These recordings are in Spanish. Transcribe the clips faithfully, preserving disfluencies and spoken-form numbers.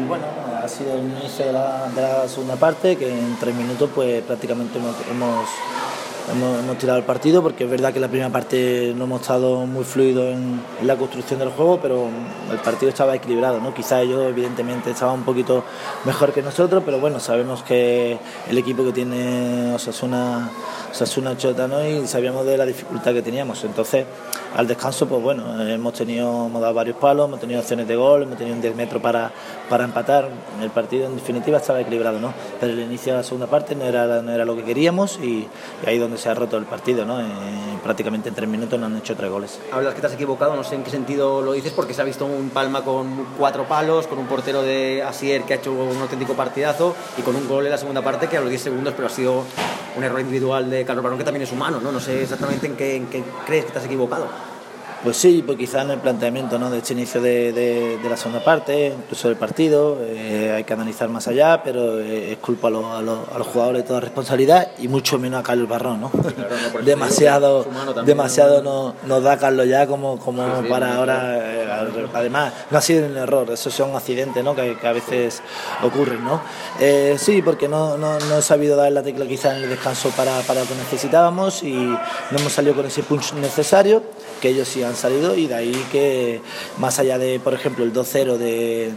bueno, ha sido el inicio de la, de la segunda parte, que en tres minutos pues prácticamente hemos, hemos, hemos, hemos tirado el partido, porque es verdad que en la primera parte no hemos estado muy fluidos en, en la construcción del juego, pero el partido estaba equilibrado, ¿no? Quizás ellos evidentemente estaban un poquito mejor que nosotros, pero bueno, sabemos que el equipo que tiene Osasuna, Osasuna Chota, ¿no? Y sabíamos de la dificultad que teníamos. Entonces, al descanso, pues bueno, hemos tenido, hemos dado varios palos, hemos tenido opciones de gol, hemos tenido un diez metros para, para empatar. El partido en definitiva estaba equilibrado, ¿no? Pero el inicio de la segunda parte no era, no era lo que queríamos, y, y ahí es donde se ha roto el partido, ¿no? Eh, prácticamente en tres minutos nos han hecho tres goles. Hablas que te has equivocado, no sé en qué sentido lo dices, porque se ha visto un Palma con cuatro palos, con un portero de Asier que ha hecho un auténtico partidazo, y con un gol en la segunda parte que a los diez segundos, pero ha sido un error individual de Carlos Barón, que también es humano, ¿no? No sé exactamente en qué, en qué crees que te has equivocado. Pues sí, pues quizás en el planteamiento, ¿no?, de este inicio de, de, de la segunda parte, incluso del partido, eh, hay que analizar más allá, pero eh, es culpa a los, a, los, a los jugadores de toda responsabilidad, y mucho menos a Carlos Barrón, ¿no? Claro, no, demasiado también, demasiado ¿no? nos, nos da Carlos ya como, como sí, sí, para ahora, eh, además no ha sido un error, esos son accidentes, ¿no?, que, que a veces ocurren, ¿no? Eh, sí, porque no, no, no he sabido dar la tecla quizás en el descanso para, para lo que necesitábamos, y no hemos salido con ese punch necesario, que ellos sí han salido, y de ahí que, más allá de, por ejemplo, el dos cero de,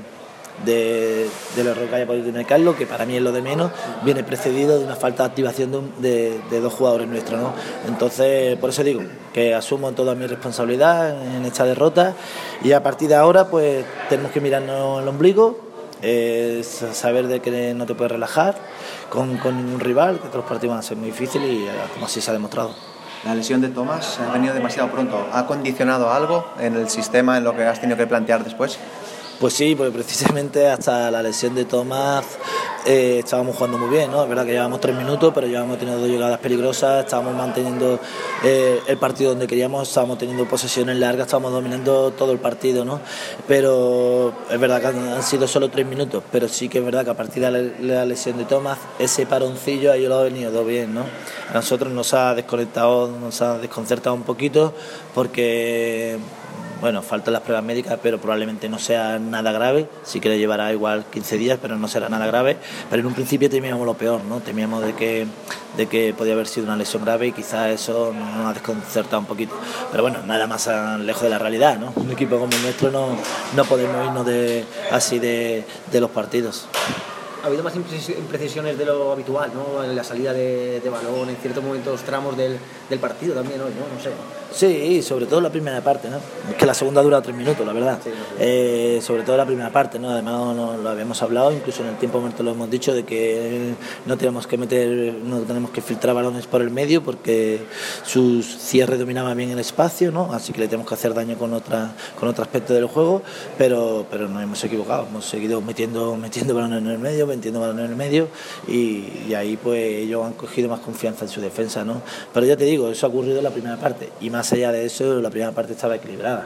de, del error que haya podido tener Carlos, que para mí es lo de menos, viene precedido de una falta de activación de, de, de dos jugadores nuestros, ¿no? Entonces, por eso digo que asumo toda mi responsabilidad en esta derrota, y a partir de ahora pues tenemos que mirarnos el ombligo, eh, saber de que no te puedes relajar con, con ningún rival, que todos los partidos van a ser muy difíciles, y como así se ha demostrado. La lesión de Tomás ha venido demasiado pronto. ¿Ha condicionado algo en el sistema, en lo que has tenido que plantear después? Pues sí, porque precisamente hasta la lesión de Tomás eh, estábamos jugando muy bien, ¿no? Es verdad que llevamos tres minutos, pero llevamos teniendo dos llegadas peligrosas, estábamos manteniendo eh, el partido donde queríamos, estábamos teniendo posesiones largas, estábamos dominando todo el partido, ¿no? Pero es verdad que han, han sido solo tres minutos, pero sí que es verdad que a partir de la, la lesión de Tomás, ese paroncillo ahí lo ha venido todo bien, ¿no? A nosotros nos ha desconectado, nos ha desconcertado un poquito, porque bueno, faltan las pruebas médicas, pero probablemente no sea nada grave, sí que le llevará igual quince días, pero no será nada grave, pero en un principio temíamos lo peor, ¿no? Temíamos de que, de que podía haber sido una lesión grave, y quizás eso nos ha desconcertado un poquito, pero bueno, nada más lejos de la realidad, ¿no? Un equipo como el nuestro no, no podemos irnos de, así de, de los partidos. Ha habido más imprecisiones de lo habitual, ¿no? En la salida de, de balón, en ciertos momentos, tramos del, del partido también hoy, ¿no? No sé. Sí, sobre todo la primera parte, ¿no? Es que la segunda dura tres minutos, la verdad. Sí, no, sí. Eh, sobre todo la primera parte, ¿no? Además no, no, lo habíamos hablado, incluso en el tiempo muerto lo hemos dicho, de que no tenemos que meter, no tenemos que filtrar balones por el medio, porque sus cierres dominaban bien el espacio, ¿no? Así que le tenemos que hacer daño con otra, con otro aspecto del juego, pero, pero nos hemos equivocado, hemos seguido metiendo, metiendo balones en el medio, metiendo balones en el medio, y, y ahí pues ellos han cogido más confianza en su defensa, ¿no? Pero ya te digo, eso ha ocurrido en la primera parte, y más Más allá de eso, la primera parte estaba equilibrada,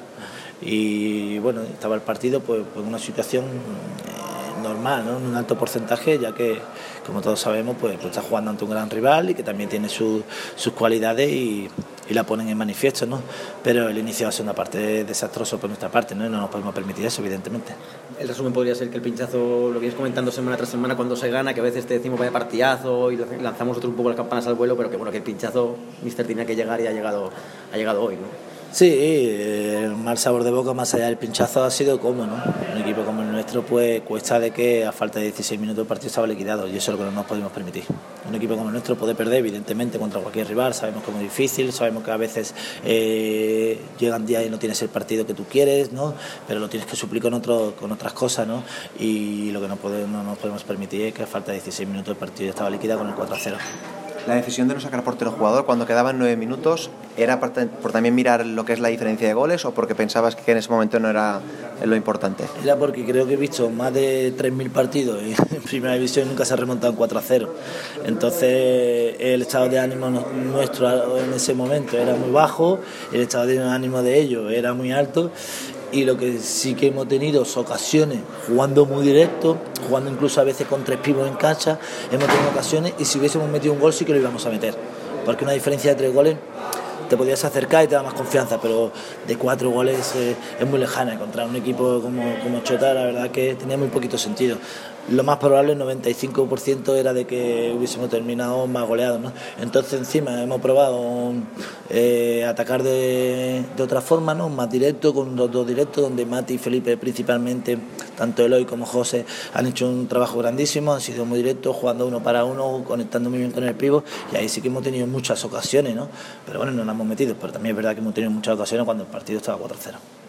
y bueno, estaba el partido pues, pues en una situación eh, normal, ¿no? En un alto porcentaje, ya que, como todos sabemos, pues, pues está jugando ante un gran rival, y que también tiene su, sus cualidades, y, y la ponen en manifiesto, ¿no? Pero el inicio va a ser una parte desastroso por nuestra parte, ¿no? Y no nos podemos permitir eso, evidentemente. El resumen podría ser que el pinchazo lo vienes comentando semana tras semana cuando se gana, que a veces te decimos vaya partidazo y lanzamos otro un poco las campanas al vuelo, pero que bueno, que el pinchazo, míster, tenía que llegar, y ha llegado, ha llegado hoy, ¿no? Sí, el mal sabor de boca más allá del pinchazo ha sido como, ¿no? Un equipo como el nuestro pues cuesta de que a falta de dieciséis minutos el partido estaba liquidado, y eso es lo que no nos podemos permitir. Un equipo como el nuestro puede perder evidentemente contra cualquier rival, sabemos que es muy difícil, sabemos que a veces eh, llegan días y no tienes el partido que tú quieres, ¿no? Pero lo tienes que suplir con, otro, con otras cosas, ¿no? Y lo que no, podemos, no nos podemos permitir es que a falta de dieciséis minutos el partido estaba liquidado con el cuatro a cero. La decisión de no sacar portero jugador cuando quedaban nueve minutos, ¿era por, por también mirar lo que es la diferencia de goles, o porque pensabas que en ese momento no era lo importante? Era porque creo que he visto más de tres mil partidos en primera división y nunca se ha remontado en cuatro a cero. Entonces el estado de ánimo nuestro en ese momento era muy bajo, el estado de ánimo de ellos era muy alto, y lo que sí que hemos tenido son ocasiones jugando muy directo, jugando incluso a veces con tres pibos en cancha, hemos tenido ocasiones, y si hubiésemos metido un gol sí que lo íbamos a meter, porque una diferencia de tres goles te podías acercar y te da más confianza, pero de cuatro goles eh, es muy lejana. Contra un equipo como, como Chota, la verdad que tenía muy poquito sentido. Lo más probable, el noventa y cinco por ciento, era de que hubiésemos terminado más goleados, ¿no? Entonces encima hemos probado eh, atacar de, de otra forma, ¿no? Más directo, con los dos directos, donde Mati y Felipe principalmente, tanto Eloy como José, han hecho un trabajo grandísimo, han sido muy directos, jugando uno para uno, conectando muy bien con el pívot, y ahí sí que hemos tenido muchas ocasiones, ¿no? Pero bueno, no nos hemos metido, pero también es verdad que hemos tenido muchas ocasiones cuando el partido estaba cuatro cero.